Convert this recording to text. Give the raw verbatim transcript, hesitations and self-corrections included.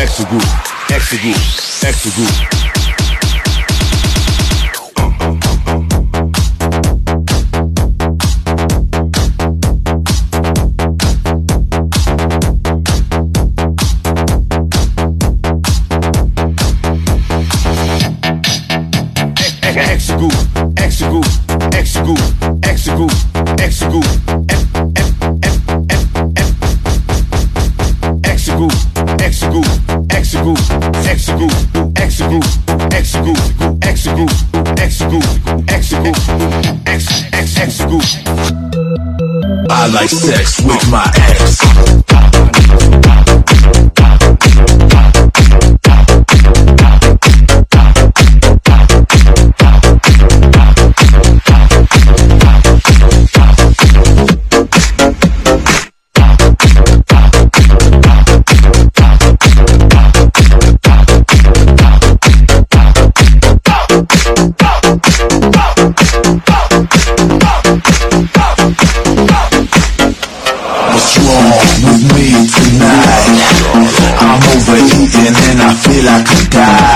extra groove, extra groove, extra groove. Extra groove, extra groove, extra groove, extra groove, extra groove, extra groove, extra groove, extra groove, extra groove, extra groove, extra groove, extra groove, extra groove, extra groove, extra groove. I like sex with my ex. With me tonight, I'm overeating and I feel I could die.